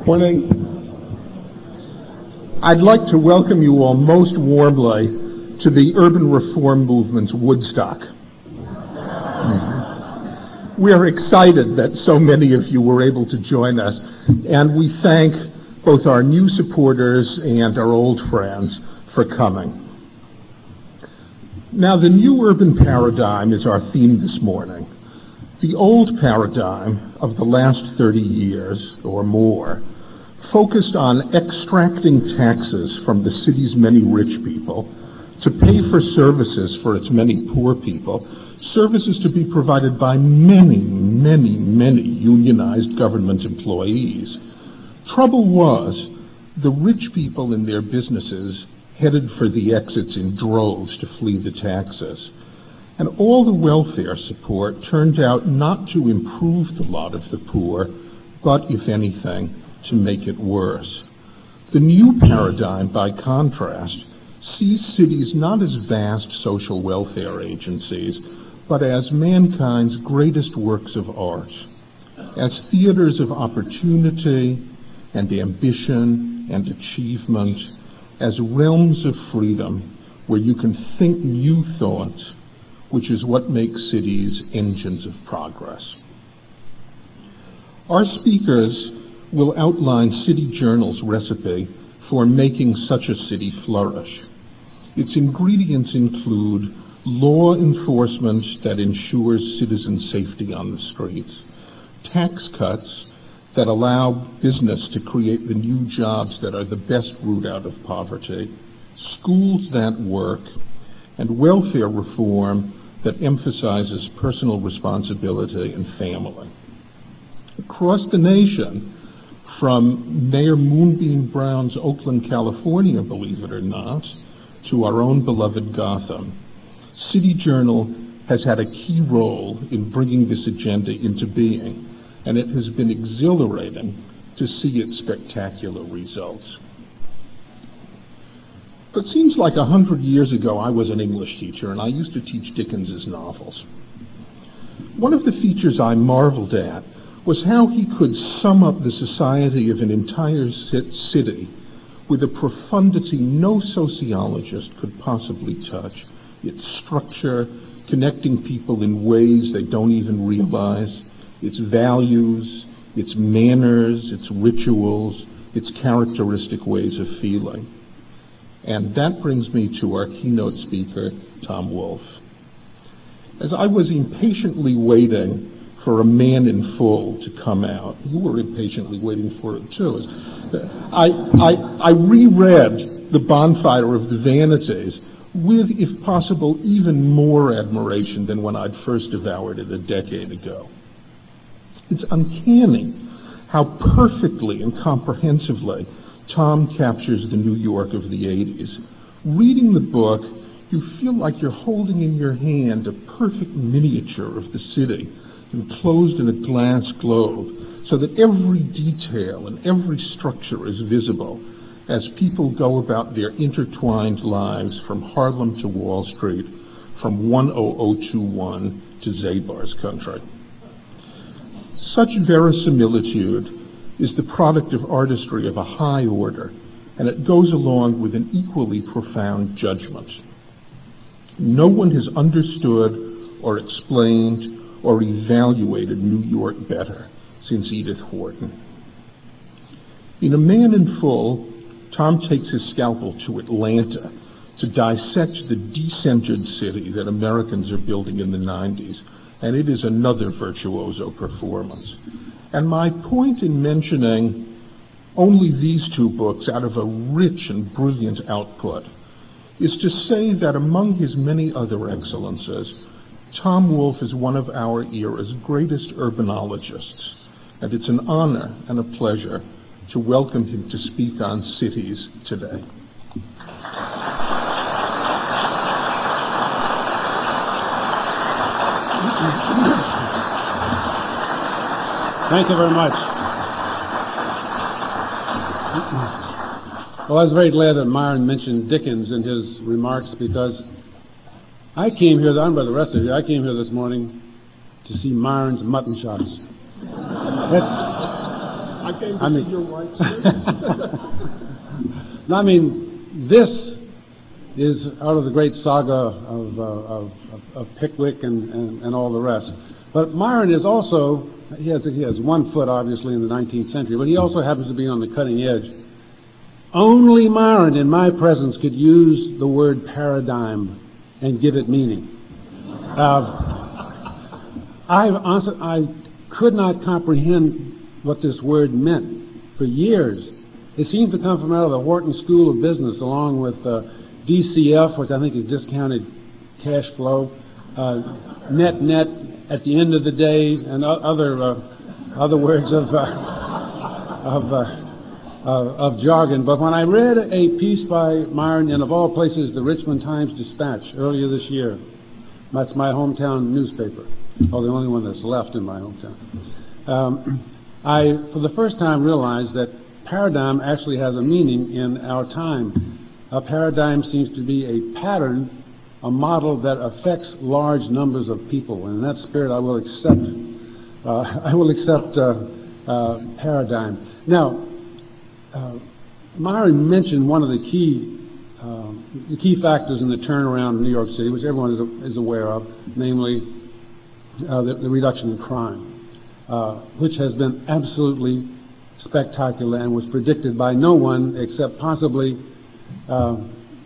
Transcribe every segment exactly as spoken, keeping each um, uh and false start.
Morning. I'd like to welcome you all most warmly to the urban reform movement's Woodstock. We are excited that so many of you were able to join us, and we thank both our new supporters and our old friends for coming. Now, the new urban paradigm is our theme this morning. The old paradigm of the last thirty years or more focused on extracting taxes from the city's many rich people to pay for services for its many poor people, services to be provided by many, many, many unionized government employees. Trouble was, the rich people in their businesses headed for the exits in droves to flee the taxes. And all the welfare support turned out not to improve the lot of the poor, but, if anything, to make it worse. The new paradigm, by contrast, sees cities not as vast social welfare agencies, but as mankind's greatest works of art, as theaters of opportunity and ambition and achievement, as realms of freedom where you can think new thoughts, which is what makes cities engines of progress. Our speakers will outline City Journal's recipe for making such a city flourish. Its ingredients include law enforcement that ensures citizen safety on the streets, tax cuts that allow business to create the new jobs that are the best route out of poverty, schools that work, and welfare reform that emphasizes personal responsibility and family. Across the nation, from Mayor Moonbeam Brown's Oakland, California, believe it or not, to our own beloved Gotham, City Journal has had a key role in bringing this agenda into being, and it has been exhilarating to see its spectacular results. It seems like a hundred years ago I was an English teacher, and I used to teach Dickens's novels. One of the features I marveled at was how he could sum up the society of an entire city with a profundity no sociologist could possibly touch. Its structure, connecting people in ways they don't even realize, its values, its manners, its rituals, its characteristic ways of feeling. And that brings me to our keynote speaker, Tom Wolfe. As I was impatiently waiting for A Man in Full to come out, you were impatiently waiting for it too. I, I, I reread The Bonfire of the Vanities with, if possible, even more admiration than when I'd first devoured it a decade ago. It's uncanny how perfectly and comprehensively Tom captures the New York of the eighties. Reading the book, you feel like you're holding in your hand a perfect miniature of the city, enclosed in a glass globe, so that every detail and every structure is visible as people go about their intertwined lives from Harlem to Wall Street, from one oh oh two one to Zabar's country. Such verisimilitude is the product of artistry of a high order, and it goes along with an equally profound judgment. No one has understood or explained or evaluated New York better since Edith Wharton. In A Man in Full, Tom takes his scalpel to Atlanta to dissect the decentered city that Americans are building in the nineties, and it is another virtuoso performance. And my point in mentioning only these two books out of a rich and brilliant output is to say that among his many other excellences, Tom Wolfe is one of our era's greatest urbanologists, and it's an honor and a pleasure to welcome him to speak on cities today. Thank you very much. Well, I was very glad that Myron mentioned Dickens in his remarks, because I came here, I don't know about the rest of you, I came here this morning to see Myron's mutton chops. That's, I came to I mean, see your wife. I mean, this is out of the great saga of, uh, of, of, of Pickwick and, and, and all the rest. But Myron is also, he has, he has one foot obviously in the nineteenth century, but he also happens to be on the cutting edge. Only Myron in my presence could use the word paradigm and give it meaning. Uh, I, honestly, I could not comprehend what this word meant for years. It seemed to come from out of the Wharton School of Business, along with uh, D C F, which I think is discounted cash flow, uh, net net at the end of the day, and other uh, other words of uh, of, uh, uh, of jargon. But when I read a piece by Myron in, of all places, the Richmond Times-Dispatch earlier this year, that's my hometown newspaper, or the only one that's left in my hometown, um, I, for the first time, realized that paradigm actually has a meaning in our time. A paradigm seems to be a pattern, a model that affects large numbers of people. And in that spirit, I will accept. Uh, I will accept uh, uh, paradigm. Now, uh, Myron mentioned one of the key, uh, the key factors in the turnaround in New York City, which everyone is, is aware of, namely uh, the, the reduction in crime, uh, which has been absolutely spectacular and was predicted by no one except possibly uh,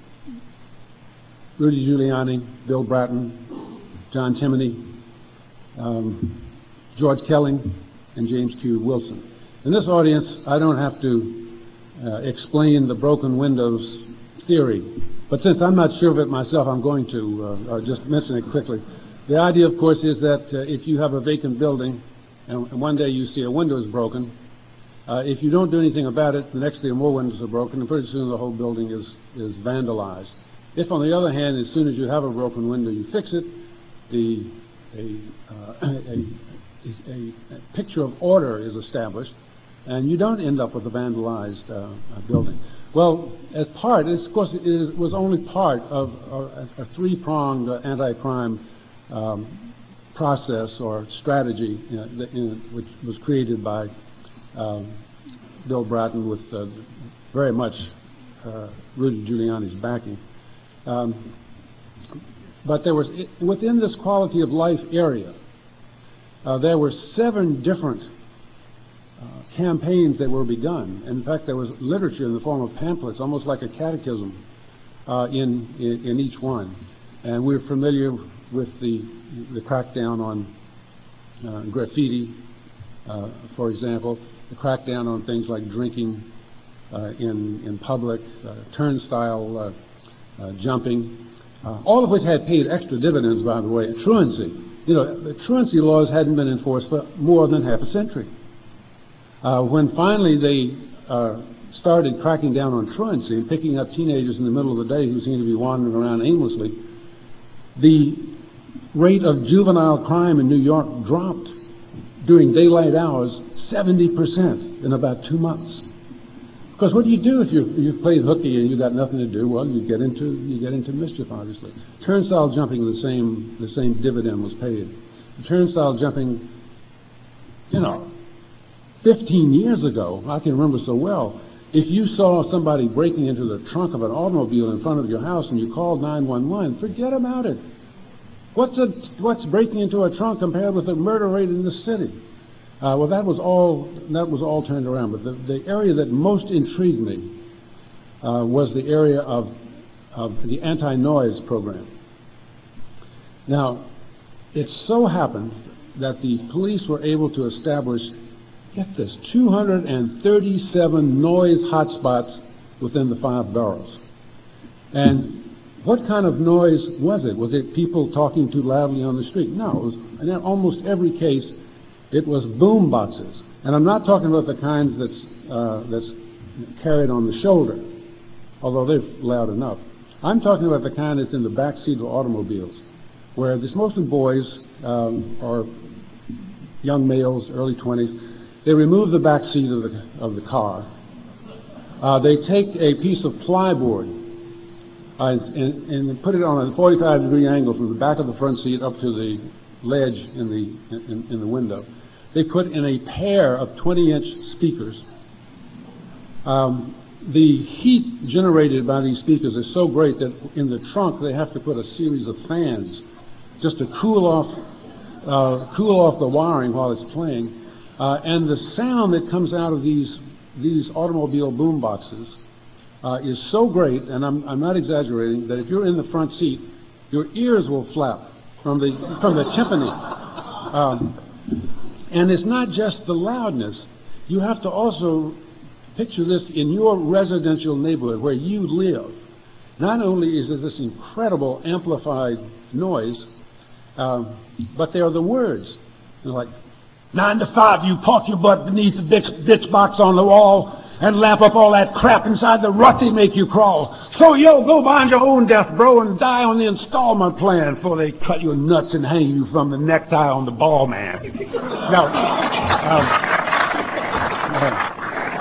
Rudy Giuliani, Bill Bratton, John Timoney, um, George Kelly, and James Q. Wilson. In this audience, I don't have to uh, explain the broken windows theory, but since I'm not sure of it myself, I'm going to uh, uh, just mention it quickly. The idea, of course, is that uh, if you have a vacant building and, and one day you see a window is broken, Uh, if you don't do anything about it, the next day more windows are broken, and pretty soon the whole building is, is vandalized. If, on the other hand, as soon as you have a broken window, you fix it, the, a, uh, a, a, a picture of order is established, and you don't end up with a vandalized uh, building. Well, as part, of course, it is, was only part of a, a three-pronged uh, anti-crime um, process or strategy, you know, that, you know, which was created by Um, Bill Bratton with uh, very much uh, Rudy Giuliani's backing. Um, but there was, within this quality of life area, uh, there were seven different uh, campaigns that were begun. In fact, there was literature in the form of pamphlets, almost like a catechism uh, in, in, in each one. And we're familiar with the, the crackdown on uh, graffiti, uh, for example, the crackdown on things like drinking uh, in, in public, uh, turnstile uh, uh, jumping, uh, all of which had paid extra dividends, by the way. Truancy. You know, the truancy laws hadn't been enforced for more than half a century. Uh, when finally they uh, started cracking down on truancy and picking up teenagers in the middle of the day who seemed to be wandering around aimlessly, the rate of juvenile crime in New York dropped during daylight hours seventy percent in about two months. Because what do you do if you you played hooky and you got nothing to do? Well, you get into you get into mischief, obviously. Turnstile jumping, the same the same dividend was paid. The turnstile jumping, you know, fifteen years ago, I can remember so well. If you saw somebody breaking into the trunk of an automobile in front of your house and you called nine one one, forget about it. What's a what's breaking into a trunk compared with the murder rate in the city? Uh, well, that was all. That was all turned around. But the, the area that most intrigued me uh, was the area of, of the anti-noise program. Now, it so happened that the police were able to establish, get this, two hundred thirty-seven noise hotspots within the five boroughs. And what kind of noise was it? Was it people talking too loudly on the street? No. It was, in almost every case, it was boom boxes. And I'm not talking about the kinds that's, uh, that's carried on the shoulder, although they're loud enough. I'm talking about the kind that's in the back seat of automobiles, where there's mostly boys um, or young males, early twenties. They remove the back seat of the, of the car. Uh, they take a piece of plyboard uh, and, and put it on a forty-five degree angle from the back of the front seat up to the ledge in the, in, in the window. they put in a pair of twenty-inch speakers. Um, the heat generated by these speakers is so great that in the trunk they have to put a series of fans just to cool off, uh, cool off the wiring while it's playing. Uh, and the sound that comes out of these these automobile boom boxes uh, is so great, and I'm, I'm not exaggerating, that if you're in the front seat, your ears will flap from the from the timpani. Um, and it's not just the loudness. You have to also picture this in your residential neighborhood where you live. Not only is there this incredible amplified noise, um, but there are the words. They're like, nine to five, you park your butt beneath the ditch, ditch box on the wall and lap up all that crap inside the rut they make you crawl. So, yo, go find your own death, bro, and die on the installment plan before they cut your nuts and hang you from the necktie on the ball, man. Now, um, uh,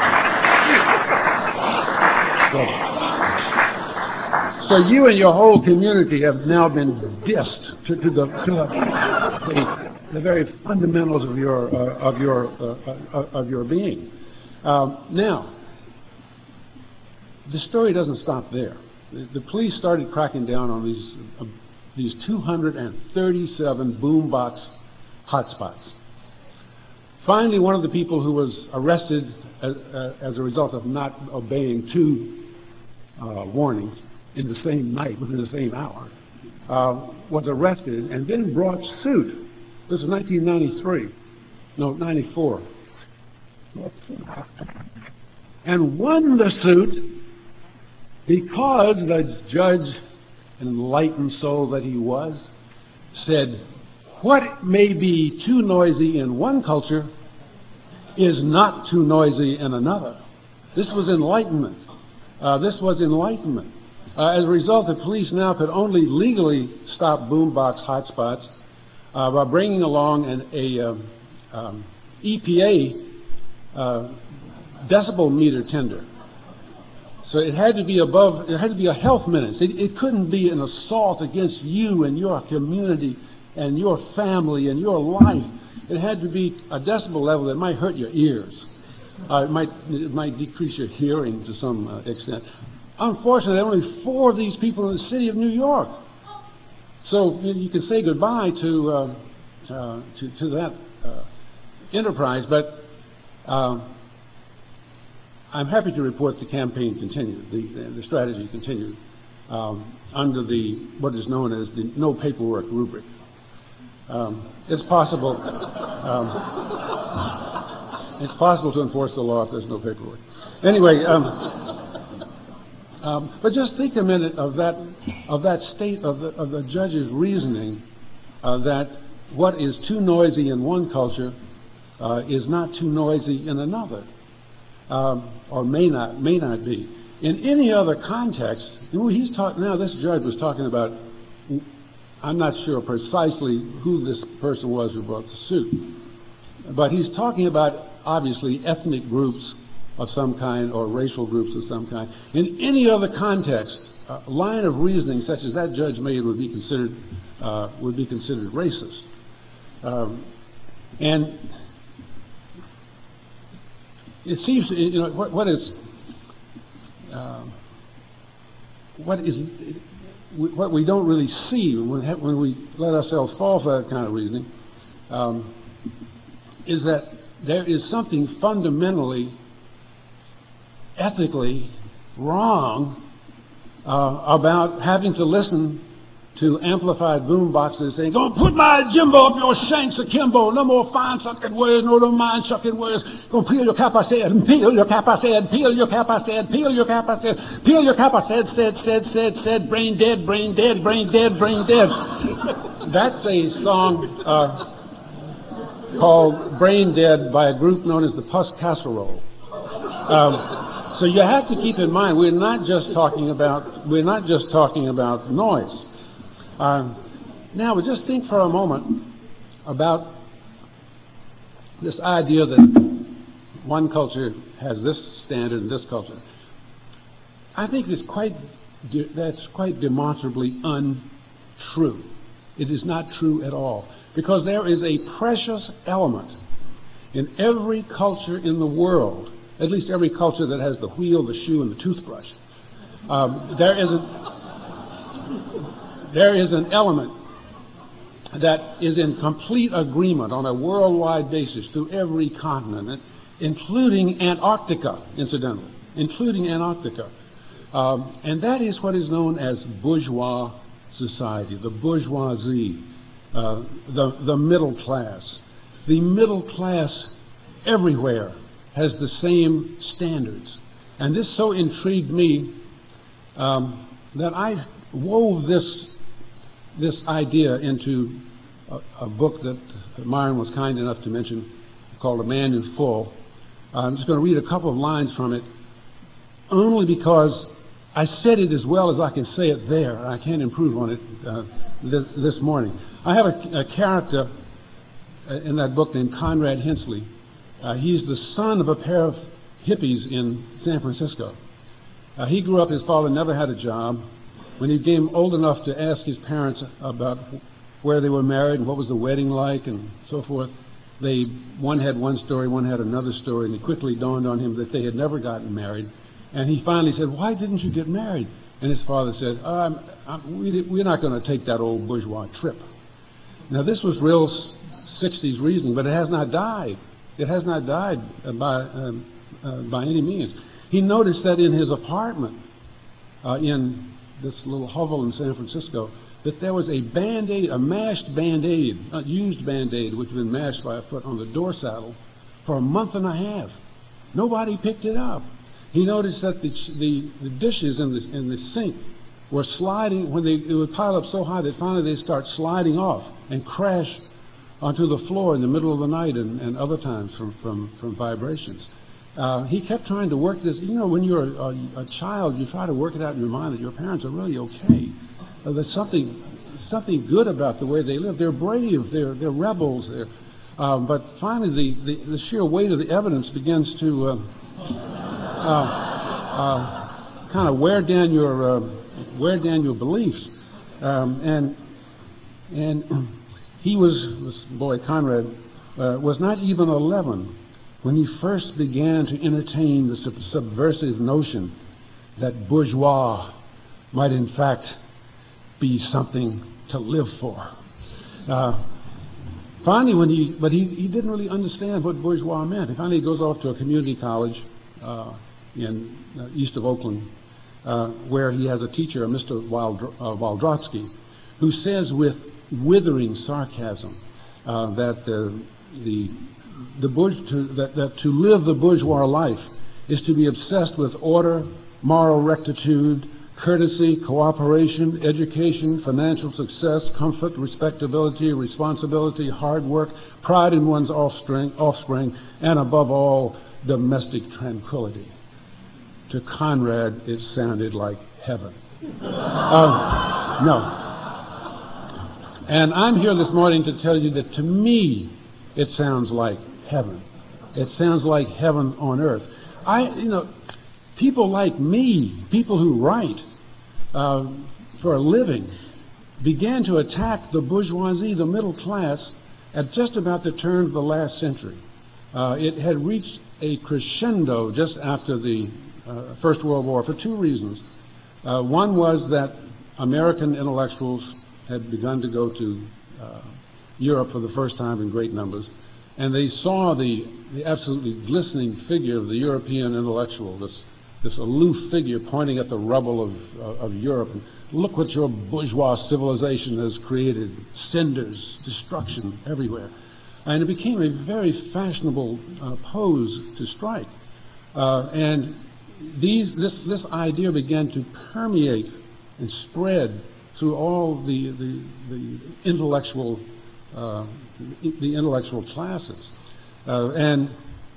so you and your whole community have now been dissed to, to the to the, the, the very fundamentals of your uh, of your uh, uh, of your being. Um, now, the story doesn't stop there. The, the police started cracking down on these uh, these two hundred thirty-seven boombox hotspots. Finally, one of the people who was arrested as, uh, as a result of not obeying two uh, warnings in the same night, within the same hour, uh, was arrested and then brought suit. This is nineteen ninety-three, no, ninety-four, and won the suit because the judge, enlightened soul that he was, said, what may be too noisy in one culture is not too noisy in another. This was enlightenment. Uh, this was enlightenment. Uh, as a result, the police now could only legally stop boombox hotspots uh, by bringing along an a, um, um, E P A uh, decibel meter tender. So it had to be above, it had to be a health menace. It, it couldn't be an assault against you and your community and your family and your life. It had to be a decibel level that might hurt your ears. Uh, it might it might decrease your hearing to some uh, extent. Unfortunately, there are only four of these people in the city of New York. So you can say goodbye to uh, uh, to, to that uh, enterprise, but uh, I'm happy to report the campaign continued, the, the strategy continued um, under the what is known as the no paperwork rubric. Um, it's possible. Um, it's possible to enforce the law if there's no paperwork. Anyway, um, um, but just think a minute of that of that state of the, of the judge's reasoning uh, that what is too noisy in one culture uh, is not too noisy in another, um, or may not may not be. In any other context, you know, he's talking now. This judge was talking about. I'm not sure precisely who this person was who brought the suit, but he's talking about obviously ethnic groups of some kind or racial groups of some kind. In any other context, a line of reasoning such as that judge made would be considered uh, would be considered racist. Um, and it seems, you know, what, what is uh, what is what we don't really see when, when we let ourselves fall for that kind of reasoning um, is that there is something fundamentally, ethically wrong uh, about having to listen to amplified boom boxes saying, "Gonna put my Jimbo up your shanks akimbo, no more fine sucking words, no more mind sucking words. Gonna peel your cap, I said, and peel your cap, I said, peel your cap, I said, peel your cap, I said, peel your cap, I said, said, said, said, said, brain dead, brain dead, brain dead, brain dead." That's a song uh, called "Brain Dead" by a group known as the Puss Casserole. Um, so you have to keep in mind we're not just talking about we're not just talking about noise. Uh, now, we just think for a moment about this idea that one culture has this standard and this culture. I think it's quite de- that's quite demonstrably untrue. It is not true at all, because there is a precious element In every culture in the world, at least every culture that has the wheel, the shoe, and the toothbrush, um, there is a, there is an element that is in complete agreement on a worldwide basis through every continent, including Antarctica, incidentally, including Antarctica. Um, and that is what is known as bourgeois society, the bourgeoisie, uh, the, the middle class. The middle class everywhere has the same standards. And this so intrigued me um, that I wove this, this idea into a, a book that Myron was kind enough to mention called A Man in Full. I'm just going to read a couple of lines from it, only because I said it as well as I can say it there. I can't improve on it uh, this, this morning. I have a, a character in that book named Conrad Hensley. Uh, he's the son of a pair of hippies in San Francisco. Uh, he grew up, his father never had a job. When he became old enough to ask his parents about where they were married and what was the wedding like and so forth, they one had one story, one had another story, and it quickly dawned on him that they had never gotten married. And he finally said, "Why didn't you get married?" And his father said, um, I'm, we, we're not going to take that old bourgeois trip. Now, this was real sixties reasoning, but it has not died. It has not died by, um, uh, by any means. He noticed that in his apartment, uh, in this little hovel in San Francisco, that there was a Band-Aid, a mashed Band-Aid, not used Band-Aid, which had been mashed by a foot on the door saddle for a month and a half. Nobody picked it up. He noticed that the, the, the dishes in the, in the sink were sliding, when they, it would pile up so high that finally they'd start sliding off and crash onto the floor in the middle of the night and, and other times from, from, from vibrations. Uh, he kept trying to work this. You know, when you're a, a, a child, you try to work it out in your mind that your parents are really okay. Uh, there's something something good about the way they live. They're brave. They're they're rebels. They're, um, but finally, the, the, the sheer weight of the evidence begins to uh, uh, uh, kind of wear down your uh, wear down your beliefs. Um, and and he was this boy Conrad uh, was not even eleven when he first began to entertain the sub- subversive notion that bourgeois might in fact be something to live for. Uh, finally, when he, but he, he didn't really understand what bourgeois meant. He finally goes off to a community college uh, in uh, east of Oakland, uh, where he has a teacher, Mister Waldro- uh, Waldrotsky, who says with withering sarcasm uh, that the the the bourge- to, that, that to live the bourgeois life is to be obsessed with order, moral rectitude, courtesy, cooperation, education, financial success, comfort, respectability, responsibility, hard work, pride in one's offspring, offspring, and above all, domestic tranquility. To Conrad, it sounded like heaven. um, no. And I'm here this morning to tell you that to me, it sounds like heaven. It sounds like heaven on earth. I, you know, people like me, people who write uh, for a living, began to attack the bourgeoisie, the middle class, at just about the turn of the last century. Uh, it had reached a crescendo just after the uh, First World War for two reasons. Uh, one was that American intellectuals had begun to go to uh, Europe for the first time in great numbers, and they saw the, the absolutely glistening figure of the European intellectual, this, this aloof figure pointing at the rubble of, uh, of Europe. And look what your bourgeois civilization has created, cinders, destruction everywhere. And it became a very fashionable uh, pose to strike. Uh, and these, this, this idea began to permeate and spread through all the, the, the intellectual uh, the intellectual classes. Uh, and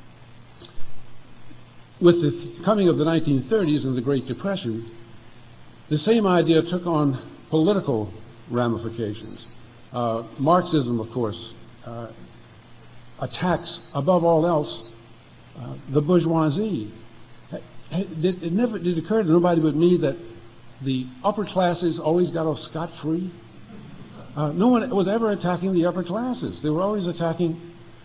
with the coming of the nineteen thirties and the Great Depression, the same idea took on political ramifications. Uh, Marxism, of course, uh, attacks, above all else, uh, the bourgeoisie. It, it never did occur to nobody but me that the upper classes always got off scot-free. Uh, no one was ever attacking the upper classes. They were always attacking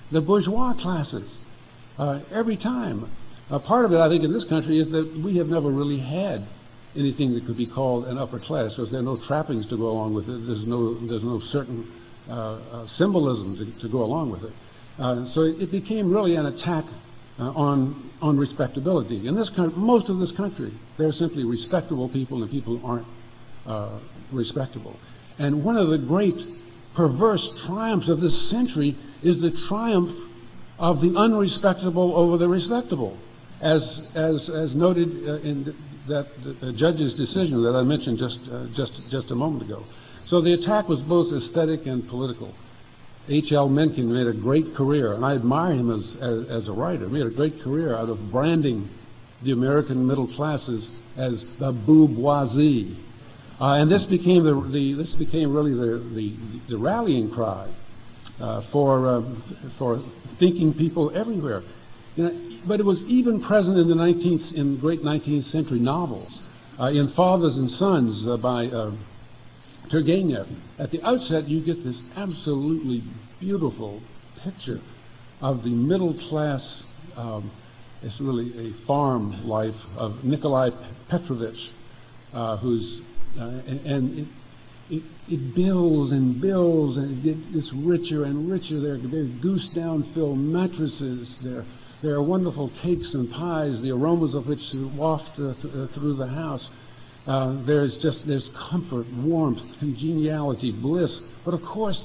the bourgeois classes uh, every time. Uh, part of it, I think, in this country is that we have never really had anything that could be called an upper class, because there are no trappings to go along with it. There's no, there's no certain uh, uh, symbolism to, to go along with it. Uh, so it, it became really an attack uh, on on respectability. In this country, most of this country, there are simply respectable people and people who aren't uh, respectable. And one of the great perverse triumphs of this century is the triumph of the unrespectable over the respectable, as as as noted uh, in the, that the, the judge's decision that I mentioned just uh, just just a moment ago. So the attack was both aesthetic and political. H L Mencken made a great career, and I admire him as, as as a writer. He made a great career out of branding the American middle classes as the bourgeoisie, uh, and this became the, the this became really the the, the rallying cry uh, for uh, for thinking people everywhere. You know, but it was even present in the nineteenth in great nineteenth century novels, uh, in Fathers and Sons uh, by uh, Turgenev. At the outset, you get this absolutely beautiful picture of the middle class. Um, it's really a farm life of Nikolai Petrovich, uh, who's uh, and, and it, it, it builds and builds and it gets richer and richer. There, there are goose down filled mattresses. There, there are wonderful cakes and pies, the aromas of which waft uh, th- uh, through the house. Uh, there's just there's comfort, warmth, congeniality, bliss. But of course,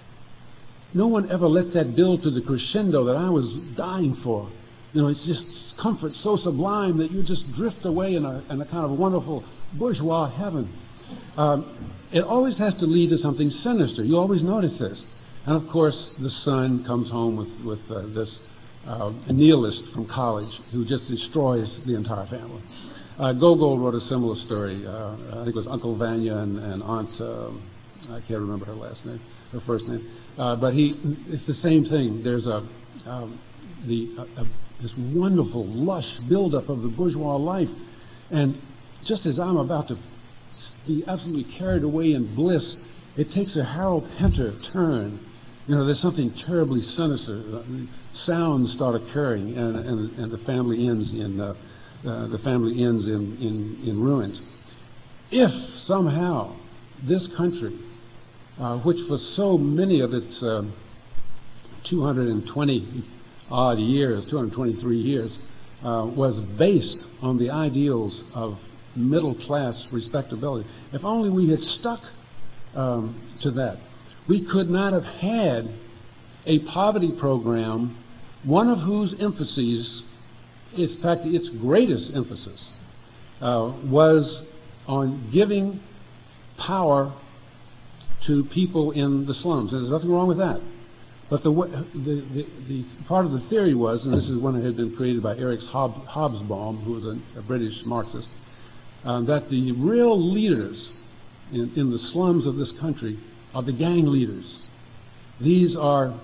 no one ever let that build to the crescendo that I was dying for. You know, it's just comfort so sublime that you just drift away in a, in a kind of wonderful bourgeois heaven. Um, it always has to lead to something sinister. You always notice this. And of course, the son comes home with, with uh, this uh, nihilist from college who just destroys the entire family. Uh, Gogol wrote a similar story. Uh, I think it was Uncle Vanya and, and Aunt, uh, I can't remember her last name, her first name. Uh, but he, it's the same thing. There's a, um, the, a, a, this wonderful, lush buildup of the bourgeois life. And just as I'm about to be absolutely carried away in bliss, it takes a Harold Pinter turn. You know, there's something terribly sinister. Sounds start occurring, and, and, and the family ends in uh, uh, the family ends in, in, in ruins. If somehow this country, uh, which for so many of its uh, two hundred twenty odd years, two hundred twenty-three years, uh, was based on the ideals of middle class respectability, if only we had stuck um, to that, we could not have had a poverty program, one of whose emphases, in fact, its greatest emphasis, uh, was on giving power to people in the slums. And there's nothing wrong with that. But the, the, the, the part of the theory was, and this is one that had been created by Eric Hob- Hobsbawm, who was a, a British Marxist, um, that the real leaders in, in the slums of this country are the gang leaders. These are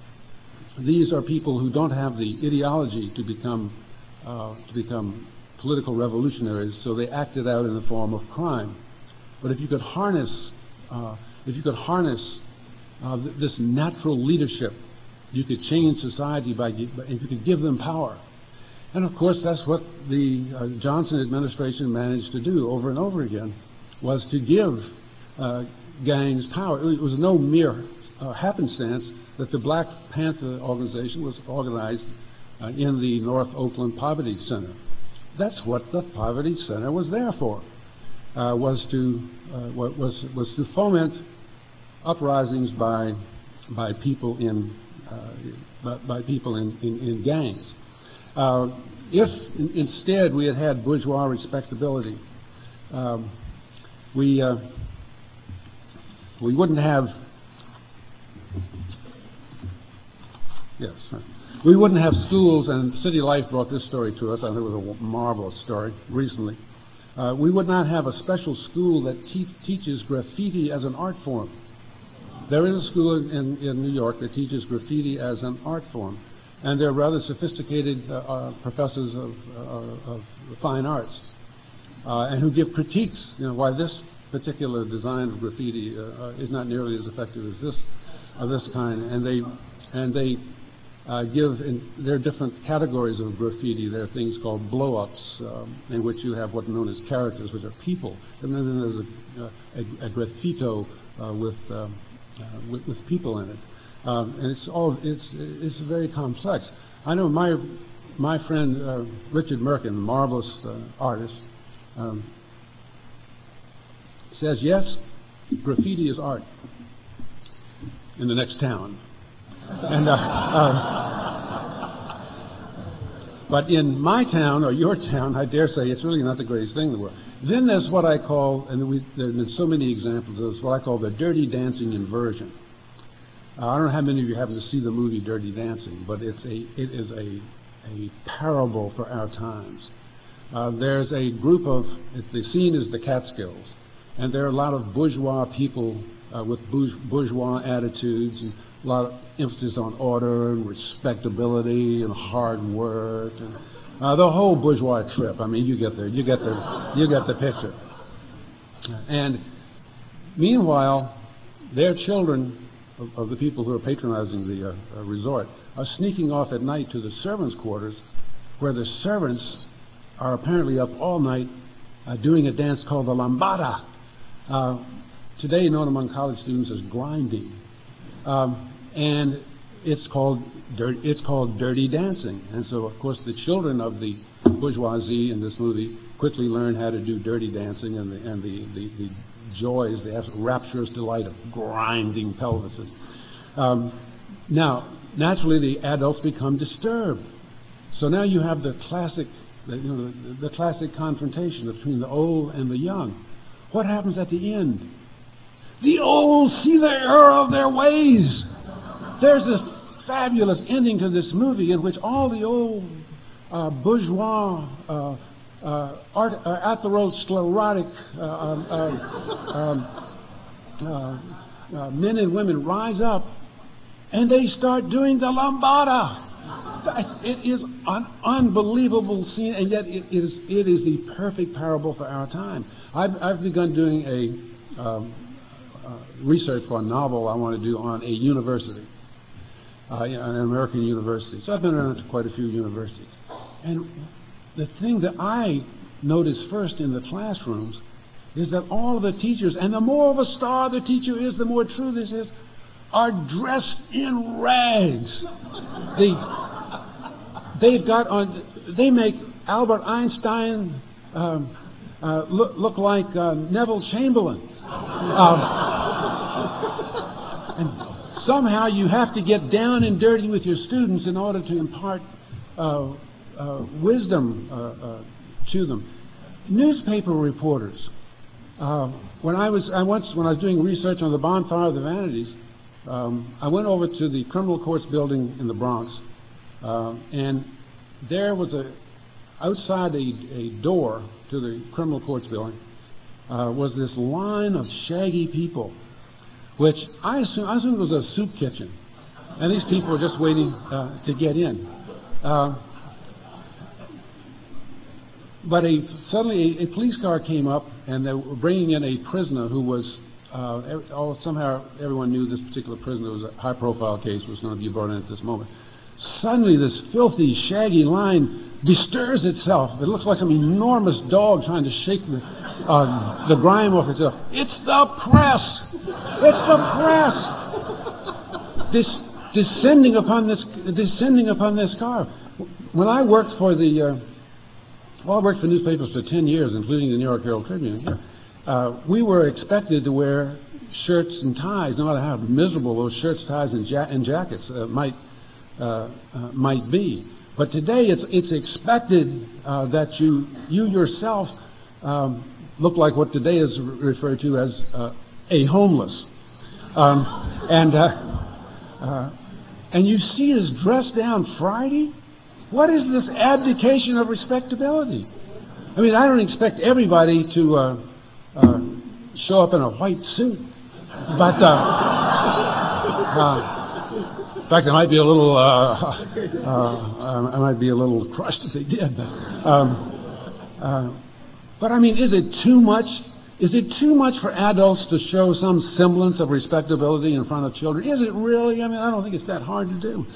these are people who don't have the ideology to become uh, to become political revolutionaries, so they act it out in the form of crime. But if you could harness uh, if you could harness uh, th- this natural leadership, you could change society by if you could give them power. And of course, that's what the uh, Johnson administration managed to do over and over again, was to give uh, gangs power. It was no mere uh, happenstance that the Black Panther organization was organized uh, in the North Oakland Poverty Center. That's what the Poverty Center was there for, uh, was to uh, was was to foment uprisings by by people in uh, by, by people in, in, in gangs. Uh, if in, instead we had had bourgeois respectability, um, we uh, we wouldn't have yes we wouldn't have schools. And City Life brought this story to us. I think it was a marvelous story recently. Uh, we would not have a special school that te- teaches graffiti as an art form. There is a school in, in New York that teaches graffiti as an art form. And they're rather sophisticated uh, uh, professors of, uh, of fine arts, uh, and who give critiques. You know, why this particular design of graffiti uh, uh, is not nearly as effective as this, of this kind. And they, and they, uh, give, in, there are different categories of graffiti. There are things called blow-ups, um, in which you have what are known as characters, which are people. And then there's a, a, a graffito uh, with, um, uh, with, with people in it. Um, and it's all, it's, it's very complex. I know my, my friend uh, Richard Merkin, a marvelous uh, artist, um, says, yes, graffiti is art in the next town. And, uh, uh, but in my town, or your town, I dare say it's really not the greatest thing in the world. Then there's what I call, and we, there have been so many examples of this, what I call the dirty dancing inversion. Uh, I don't know how many of you happen to see the movie Dirty Dancing, but it's a, it is a, a parable for our times. Uh, there's a group of, the scene is the Catskills, and there are a lot of bourgeois people uh, with bourgeois attitudes, and a lot of emphasis on order and respectability and hard work, and uh, the whole bourgeois trip. I mean, you get there, you get the, you get the picture. And meanwhile, their children of, of the people who are patronizing the uh, uh, resort are sneaking off at night to the servants' quarters, where the servants are apparently up all night uh, doing a dance called the lambada. Uh, today known among college students as grinding. Um, and it's called, dirt, it's called dirty dancing. And so, of course, the children of the bourgeoisie in this movie quickly learn how to do dirty dancing and the, and the, the, the joys, the rapturous delight of grinding pelvises. Um, now, naturally, the adults become disturbed. So now you have the classic, the, you know, the, the classic confrontation between the old and the young. What happens at the end? The old see the error of their ways. There's this fabulous ending to this movie in which all the old uh, bourgeois, uh, uh, art, uh, atherosclerotic uh, um, um, uh, uh, men and women rise up and they start doing the lambada. It is an unbelievable scene, and yet it is, it is the perfect parable for our time. I've, I've begun doing a um, uh, research for a novel I want to do on a university, uh, an American university. So I've been around to quite a few universities. And the thing that I notice first in the classrooms is that all of the teachers, and the more of a star the teacher is, the more true this is, are dressed in rags. The, they've got on, they make Albert Einstein um, uh, look, look like uh, Neville Chamberlain. Um, and somehow you have to get down and dirty with your students in order to impart uh, uh, wisdom uh, uh, to them. Newspaper reporters. Uh, when I was, I once, when I was doing research on the Bonfire of the Vanities, Um, I went over to the criminal courts building in the Bronx, uh, and there was a, outside a, a door to the criminal courts building, uh, was this line of shaggy people, which I assume, I assume it was a soup kitchen, and these people were just waiting uh, to get in. Uh, but a, suddenly a, a police car came up, and they were bringing in a prisoner who was Uh, every, oh, somehow everyone knew this particular prisoner was a high-profile case, was going to be brought in at this moment. Suddenly, this filthy, shaggy line bestirs itself. It looks like some enormous dog trying to shake the, uh, the grime off itself. It's the press! It's the press! This, descending upon this, descending upon this car. When I worked for the, uh, well, I worked for newspapers for ten years, including the New York Herald Tribune here. Uh, we were expected to wear shirts and ties, no matter how miserable those shirts, ties, and, ja- and jackets uh, might uh, uh, might be. But today, it's it's expected uh, that you you yourself um, look like what today is re- referred to as uh, a homeless, um, and uh, uh, and you see us dressed down Friday. What is this abdication of respectability? I mean, I don't expect everybody to Uh, Uh, show up in a white suit, but uh, uh, in fact, I might be a little, uh, uh, I might be a little crushed if they did. But, um, uh, but I mean, is it too much? Is it too much for adults to show some semblance of respectability in front of children? Is it really? I mean, I don't think it's that hard to do.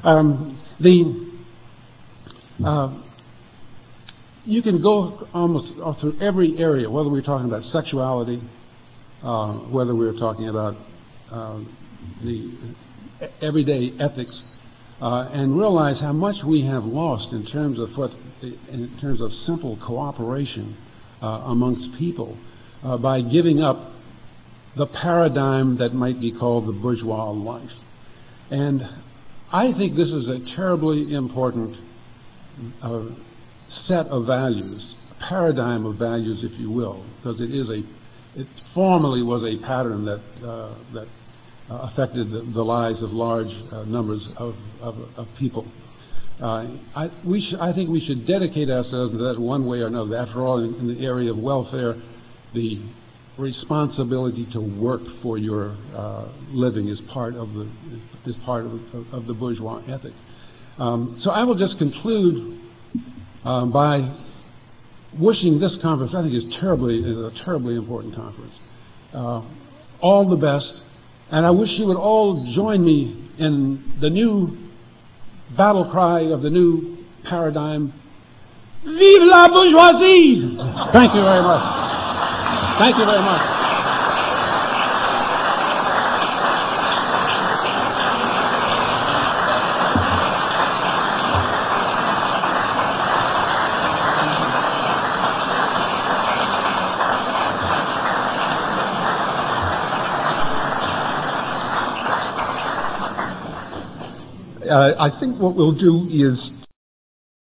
Um, the uh, you can go almost through every area, whether we're talking about sexuality, uh, whether we're talking about uh, the everyday ethics, uh, and realize how much we have lost in terms of what, in terms of simple cooperation uh, amongst people uh, by giving up the paradigm that might be called the bourgeois life. And I think this is a terribly important uh, set of values, a paradigm of values, if you will, because it is a, it formerly was a pattern that uh, that uh, affected the, the lives of large uh, numbers of, of, of people. Uh, I, we sh- I think we should dedicate ourselves to that one way or another. After all, in, in the area of welfare, the responsibility to work for your uh, living is part of the is part of, of, of the bourgeois ethic. Um, so I will just conclude um, by wishing this conference, I think, is terribly is a terribly important conference. Uh, all the best, and I wish you would all join me in the new battle cry of the new paradigm: Vive la bourgeoisie! Thank you very much. Thank you very much. Uh, I think what we'll do is